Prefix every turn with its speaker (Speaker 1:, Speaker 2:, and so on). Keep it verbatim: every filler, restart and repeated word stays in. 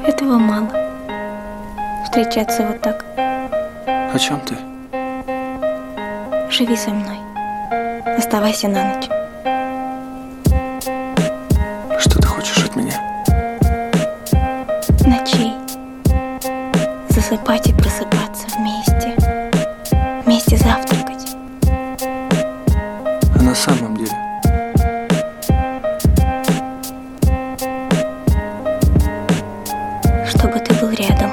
Speaker 1: Этого мало. Встречаться вот так.
Speaker 2: О чем ты?
Speaker 1: Живи со мной. Оставайся на ночь.
Speaker 2: Что ты хочешь от меня?
Speaker 1: Ночей. Засыпать и просыпаться вместе. Вместе завтракать.
Speaker 2: А на самом деле?
Speaker 1: Чтобы ты был рядом.